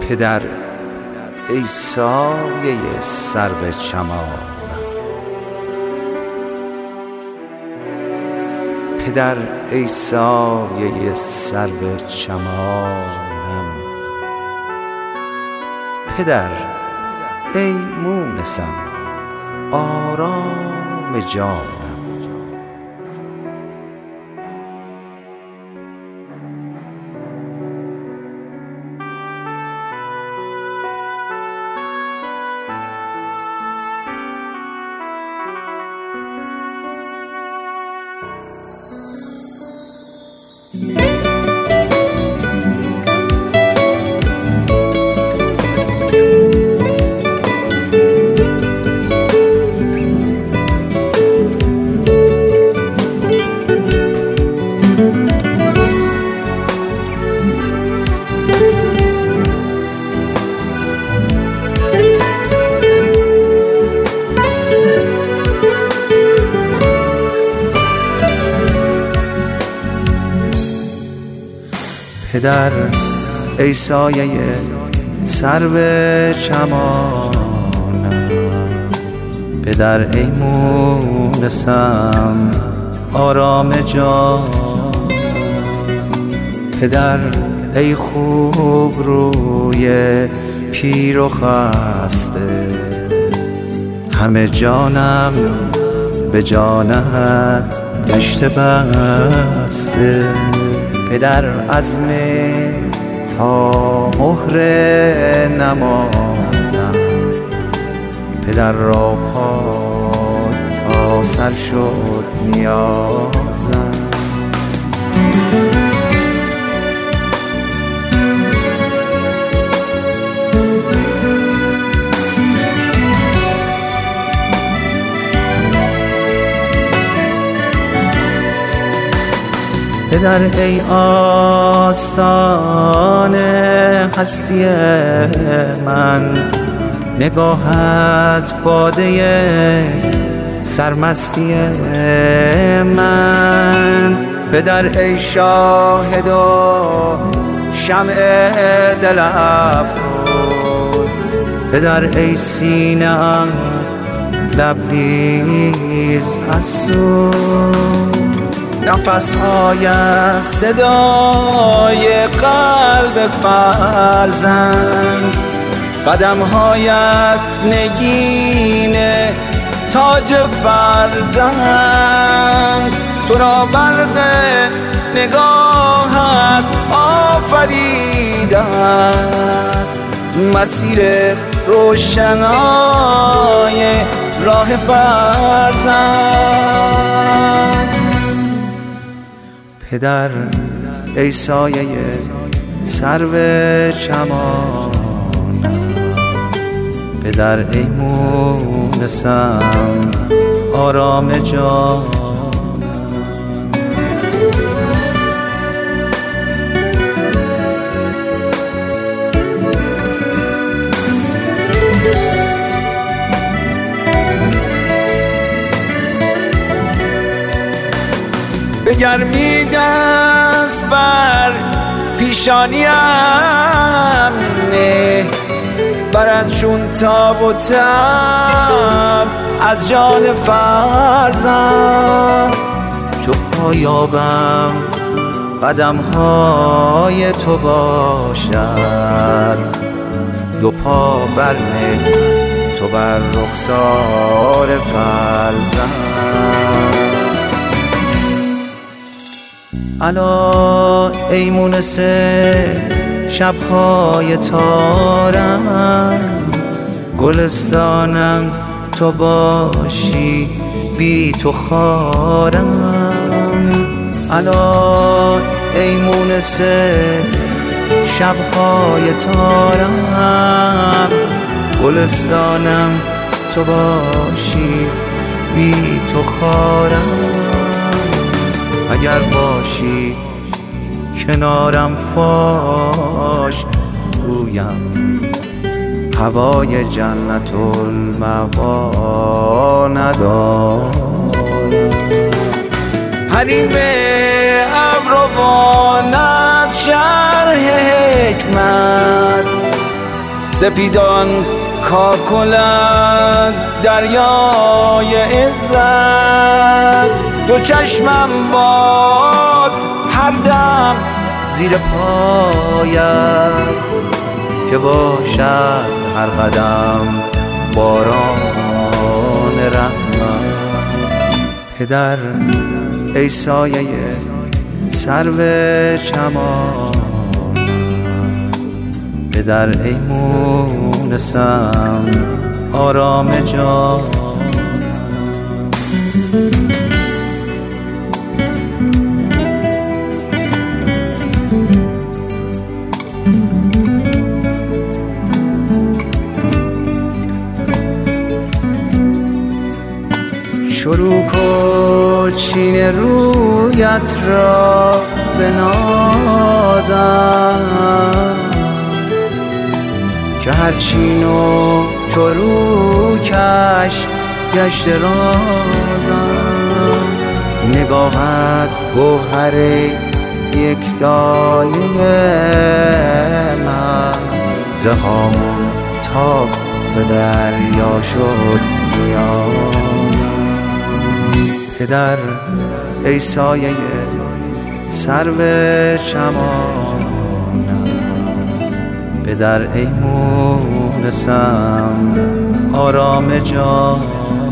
پدر ای سایه سرو چمانم، پدر ای سایه سرو چمانم، پدر ای مونسم آرام جانم. پدر ای سایه سرو چمانم، پدر ای مونسم آرام جانم، پدر ای خوب روی پیر و خسته، همه جانم به جانت گشته بسته. پدر عزم تا مهر نمازم، پدر را پاک تا سر شد نیازم. پدر ای آستان هستی من، نگاهت باده سرمستی من. پدر ای شاهد و شمع دل افروز، پدر ای سینه ام لبریز از سوز. نفس‌های صدای قلب فرزند، قدم‌هایت نگین تاج فرزند. تو را برق نگاهت آفریده است، مسیر روشنای راه فرزند. پدر ای سایه سرو چمانم، پدر ای مونسم آرام جانم. به گرمی دست بر پیشانیم نه، برد چون تاب و تب از جان فرزند. چو پایابم قدم‌های تو باشد، دو پا برنه تو بر رخسار فرزند. الا ای مونس شب‌های تارم، گلستانم تو باشی بی تو خارم. الا ای مونس شب‌های تارم، گلستانم تو باشی بی تو خارم. اگر باشی کنارم فاش گویم، هوای جنت المأوا ندارم. حریم ابروانت شرح حکمت، سپیدان کاکلند دریای عزت، دو چشمم باد هر دم زیر پایت، که باشد هر قدم باران رحمت. پدر ای سایه سرو چمان، پدر ای مونسم آرام جان. چروک و چین رویت را بنازم، که هر چین و چروکش گشت رازم. نگاهت گوهر یک دایه من، ز هامون تا به دریا شد نیازم. پدر ای سایه سرو چمانم، پدر ای مونسم آرام جان.